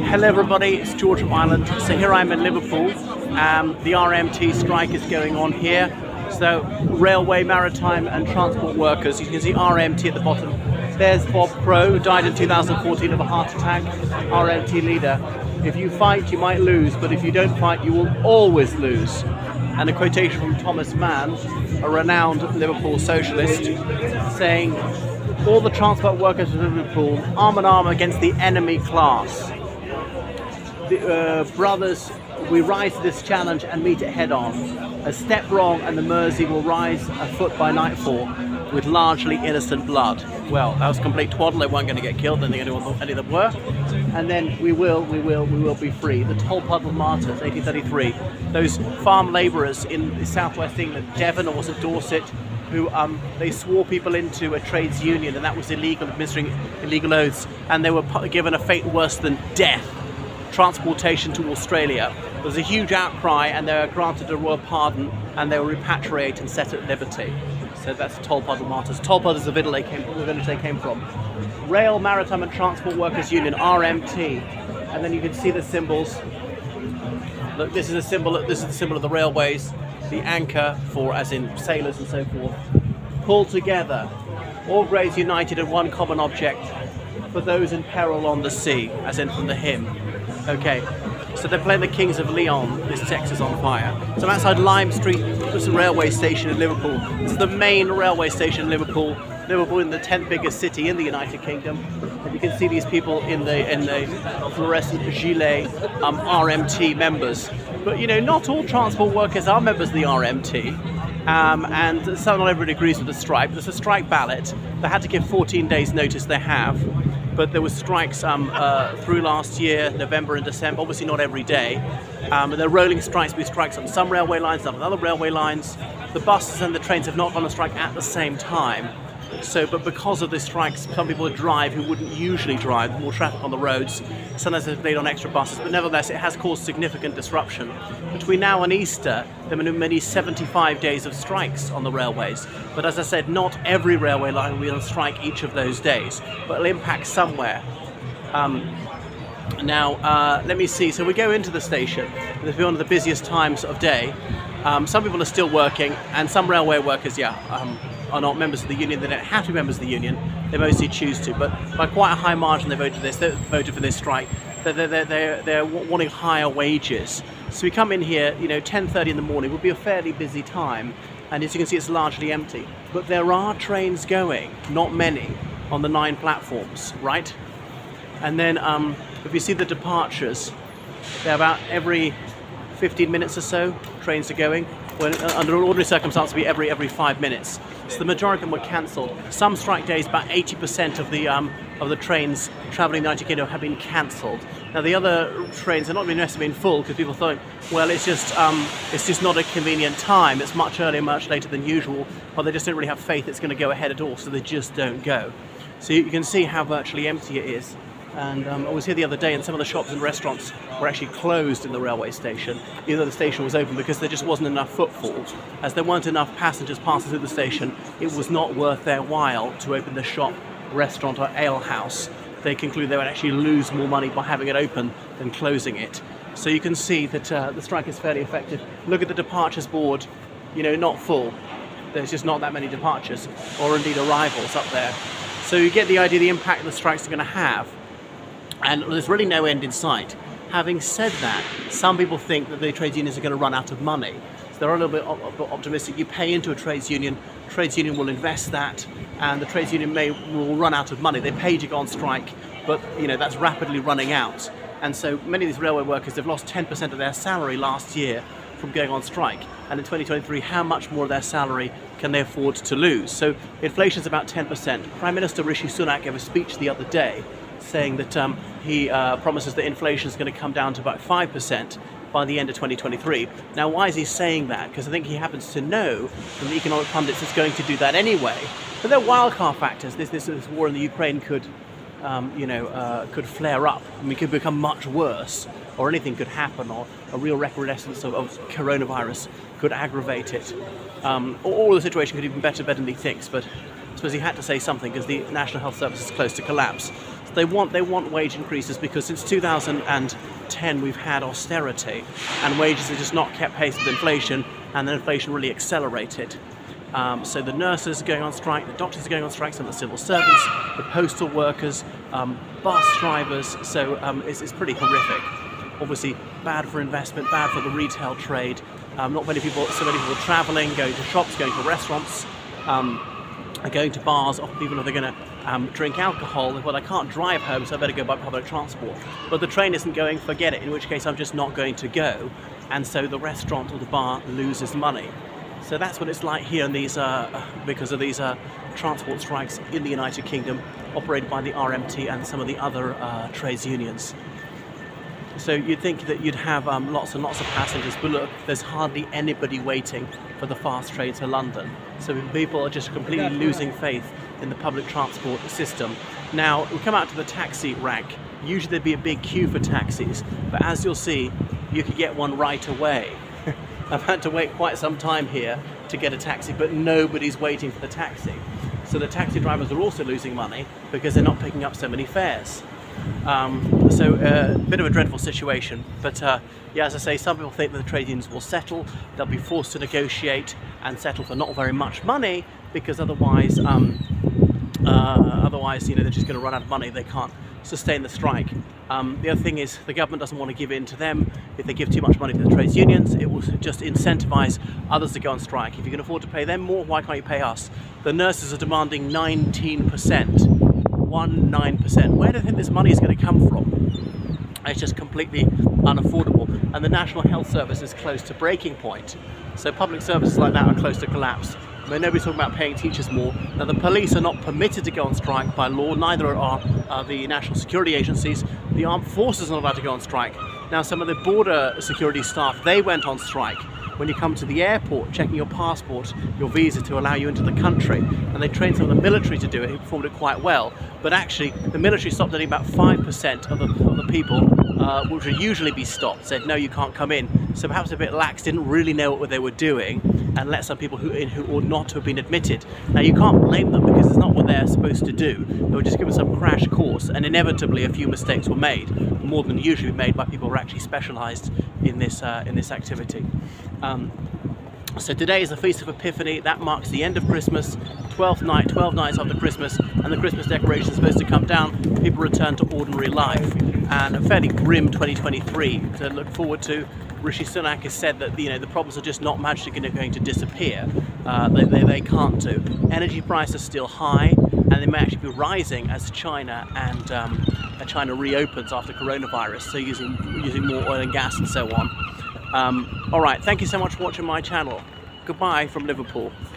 Hello everybody, it's George from Ireland. So here I am in Liverpool. The RMT strike is going on here. So railway, maritime and transport workers. You can see RMT at the bottom. There's Bob Crow, who died in 2014 of a heart attack. RMT leader. If you fight, you might lose, but if you don't fight, you will always lose. And a quotation from Thomas Mann, a renowned Liverpool socialist, saying, all the transport workers of Liverpool, arm in arm against the enemy class. Brothers, we rise to this challenge and meet it head on. A step wrong and the Mersey will rise afoot by nightfall with largely innocent blood. Well, that was complete twaddle. They weren't going to get killed, then any of them were. And then we will be free. The Tolpuddle Martyrs, 1833. Those farm labourers in southwest England, Devon or was it Dorset, who they swore people into a trades union, and that was illegal, administering illegal oaths, and they were given a fate worse than death. Transportation to Australia. There was a huge outcry and they were granted a royal pardon and they were repatriated and set at liberty. So that's the Tolpuddle Martyrs. Tolpuddle is the village they came from. Rail, Maritime and Transport Workers Union, RMT. And then you can see the symbols. Look, this is the symbol of the railways. The anchor for, as in sailors and so forth. Pulled together. All grades united in one common object. For those in peril on the sea, as in from the hymn. Okay, so they're playing the Kings of Leon, this Texas on Fire. So I'm outside Lime Street, there's a railway station in Liverpool. This is the main railway station in Liverpool. Liverpool is the 10th biggest city in the United Kingdom. And you can see these people in the fluorescent gilet, RMT members. But you know, not all transport workers are members of the RMT. And so not everybody agrees with the strike. There's a strike ballot. They had to give 14 days notice, they have. But there were strikes through last year, November and December, obviously not every day. There are rolling strikes, we strikes on some railway lines, some on other railway lines. The buses and the trains have not gone on strike at the same time. So, but because of the strikes, some people drive who wouldn't usually drive, more traffic on the roads. Sometimes they've laid on extra buses, but nevertheless it has caused significant disruption. Between now and Easter, there have been many 75 days of strikes on the railways. But as I said, not every railway line will be on strike each of those days, but it'll impact somewhere. Let me see, so we go into the station. It's one of the busiest times of day. Some people are still working, and some railway workers, are not members of the union. They don't have to be members of the union. They mostly choose to, but by quite a high margin they voted for this strike. They're wanting higher wages. So we come in here, 10:30 in the morning. Will be a fairly busy time, and as you can see, it's largely empty. But there are trains going, not many, on the 9 platforms, right? And then if you see the departures, they're about every 15 minutes or so. Trains are going. When, under ordinary circumstances, it'd be every 5 minutes. So the majority of them were cancelled. Some strike days, about 80% of the trains travelling the United Kingdom have been cancelled. Now the other trains are not necessarily been full because people thought, well, it's just not a convenient time. It's much earlier, much later than usual, or they just don't really have faith it's going to go ahead at all, so they just don't go. So you can see how virtually empty it is. And I was here the other day and some of the shops and restaurants were actually closed in the railway station, even though the station was open, because there just wasn't enough footfall. As there weren't enough passengers passing through the station, it was not worth their while to open the shop, restaurant or ale house. They concluded they would actually lose more money by having it open than closing it. So you can see that the strike is fairly effective. Look at the departures board, not full. There's just not that many departures, or indeed arrivals up there. So you get the idea of the impact the strikes are going to have. And there's really no end in sight. Having said that, some people think that the trades unions are going to run out of money. So they're a little bit optimistic. You pay into a trades union will invest that, and the trades union will run out of money. They paid to go on strike, but that's rapidly running out. And so many of these railway workers have lost 10% of their salary last year from going on strike. And in 2023, how much more of their salary can they afford to lose? So inflation's about 10%. Prime Minister Rishi Sunak gave a speech the other day saying that he promises that inflation is going to come down to about 5% by the end of 2023. Now, why is he saying that? Because I think he happens to know from the economic pundits it's going to do that anyway. But there are wildcard factors. This war in the Ukraine could flare up. I mean, it could become much worse, or anything could happen, or a real recrudescence of coronavirus could aggravate it. Or the situation could even better than he thinks, but I suppose he had to say something because the National Health Service is close to collapse. So They want wage increases because since 2010 we've had austerity, and wages have just not kept pace with inflation, and then inflation really accelerated. So the nurses are going on strike, the doctors are going on strike, some of the civil servants, the postal workers, bus drivers. So it's pretty horrific. Obviously bad for investment, bad for the retail trade. So many people travelling, going to shops, going to restaurants, going to bars. Often people are going to drink alcohol. Well, I can't drive home, so I better go by public transport. But the train isn't going, forget it, in which case I'm just not going to go. And so the restaurant or the bar loses money. So that's what it's like here in these, because of these transport strikes in the United Kingdom, operated by the RMT and some of the other trades unions. So you'd think that you'd have lots and lots of passengers, but look, there's hardly anybody waiting for the fast train to London. So people are just completely losing faith in the public transport system. Now, we come out to the taxi rank. Usually there'd be a big queue for taxis, but as you'll see, you could get one right away. I've had to wait quite some time here to get a taxi, but nobody's waiting for the taxi. So the taxi drivers are also losing money because they're not picking up so many fares. So a bit of a dreadful situation, but yeah, as I say, some people think that the trade unions will settle. They'll be forced to negotiate and settle for not very much money, because otherwise, you know, they're just going to run out of money. They can't sustain the strike. The other thing is the government doesn't want to give in to them. If they give too much money to the trades unions, it will just incentivize others to go on strike. If you can afford to pay them more, why can't you pay us? The nurses are demanding 19%. 19%. Where do you think this money is going to come from? It's just completely unaffordable, and the National Health Service is close to breaking point. So public services like that are close to collapse. I mean, nobody's talking about paying teachers more. Now, the police are not permitted to go on strike by law, neither are the national security agencies. The armed forces are not allowed to go on strike. Now, some of the border security staff, they went on strike when you come to the airport, checking your passport, your visa to allow you into the country. And they trained some of the military to do it, who performed it quite well. But actually, the military stopped only about 5% of the people, which would usually be stopped, said, no, you can't come in. So perhaps a bit lax, didn't really know what they were doing, and let some people who ought not to have been admitted. Now, you can't blame them, because it's not what they're supposed to do. They were just given some crash course, and inevitably a few mistakes were made, more than usually made by people who are actually specialised in this activity. So today is the Feast of Epiphany. That marks the end of Christmas, 12th night, 12 nights after Christmas, and the Christmas decorations are supposed to come down. People return to ordinary life, and a fairly grim 2023 to look forward to. Rishi Sunak has said that the problems are just not magically going to disappear. They can't do. Energy prices are still high, and they may actually be rising as China and China reopens after coronavirus, so using more oil and gas and so on. All right, thank you so much for watching my channel. Goodbye from Liverpool.